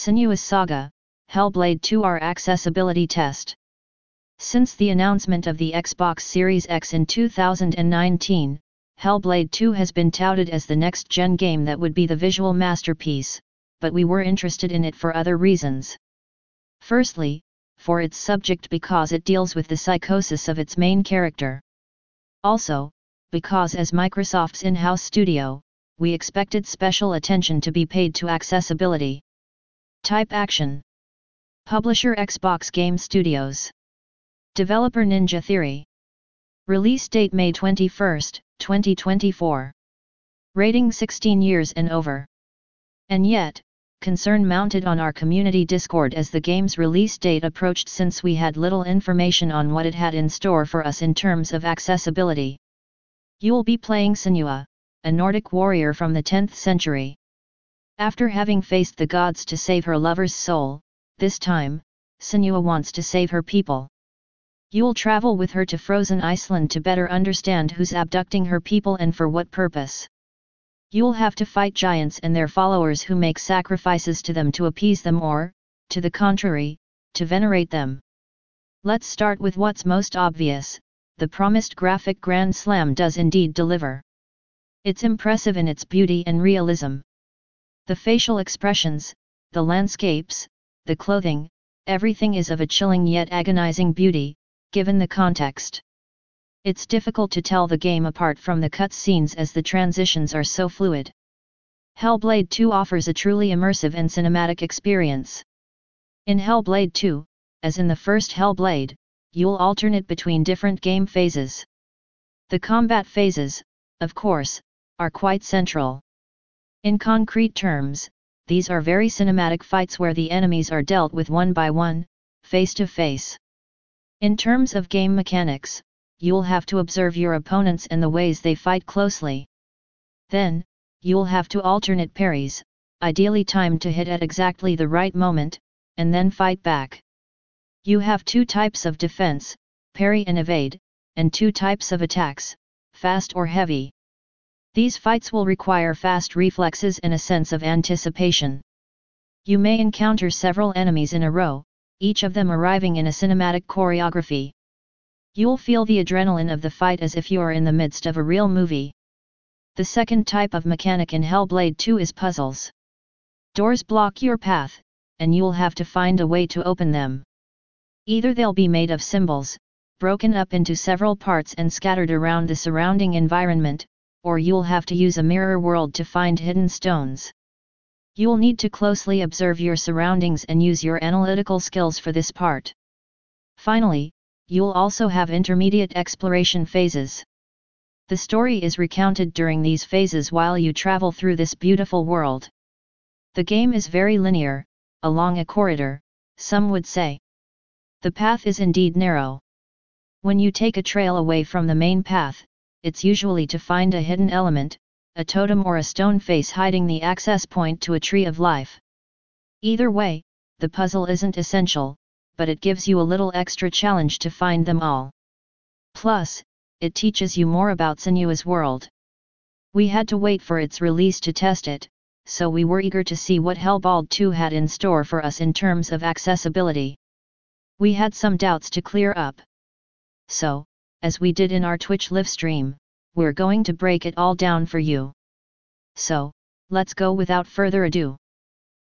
Senua's Saga, Hellblade 2 R Accessibility Test. Since the announcement of the Xbox Series X in 2019, Hellblade 2 has been touted as the next-gen game that would be the visual masterpiece, but we were interested in it for other reasons. Firstly, for its subject because it deals with the psychosis of its main character. Also, because as Microsoft's in-house studio, we expected special attention to be paid to accessibility. Type Action. Publisher Xbox Game Studios. Developer Ninja Theory. Release date May 21, 2024. Rating 16 years and over. And yet, concern mounted on our community Discord as the game's release date approached since we had little information on what it had in store for us in terms of accessibility. You'll be playing Senua, a Nordic warrior from the 10th century. After having faced the gods to save her lover's soul, this time, Senua wants to save her people. You'll travel with her to frozen Iceland to better understand who's abducting her people and for what purpose. You'll have to fight giants and their followers who make sacrifices to them to appease them or, to the contrary, to venerate them. Let's start with what's most obvious: the promised graphic Grand Slam does indeed deliver. It's impressive in its beauty and realism. The facial expressions, the landscapes, the clothing, everything is of a chilling yet agonizing beauty, given the context. It's difficult to tell the game apart from the cutscenes as the transitions are so fluid. Hellblade 2 offers a truly immersive and cinematic experience. In Hellblade 2, as in the first Hellblade, you'll alternate between different game phases. The combat phases, of course, are quite central. In concrete terms, these are very cinematic fights where the enemies are dealt with one by one, face to face. In terms of game mechanics, you'll have to observe your opponents and the ways they fight closely. Then, you'll have to alternate parries, ideally timed to hit at exactly the right moment, and then fight back. You have two types of defense, parry and evade, and two types of attacks, fast or heavy. These fights will require fast reflexes and a sense of anticipation. You may encounter several enemies in a row, each of them arriving in a cinematic choreography. You'll feel the adrenaline of the fight as if you are in the midst of a real movie. The second type of mechanic in Hellblade 2 is puzzles. Doors block your path, and you'll have to find a way to open them. Either they'll be made of symbols, broken up into several parts and scattered around the surrounding environment, or you'll have to use a mirror world to find hidden stones. You'll need to closely observe your surroundings and use your analytical skills for this part. Finally, you'll also have intermediate exploration phases. The story is recounted during these phases while you travel through this beautiful world. The game is very linear, along a corridor, some would say. The path is indeed narrow. When you take a trail away from the main path, it's usually to find a hidden element, a totem or a stone face hiding the access point to a tree of life. Either way, the puzzle isn't essential, but it gives you a little extra challenge to find them all. Plus, it teaches you more about Senua's world. We had to wait for its release to test it, so we were eager to see what Hellblade 2 had in store for us in terms of accessibility. We had some doubts to clear up. So, as we did in our Twitch livestream, we're going to break it all down for you. So, let's go without further ado.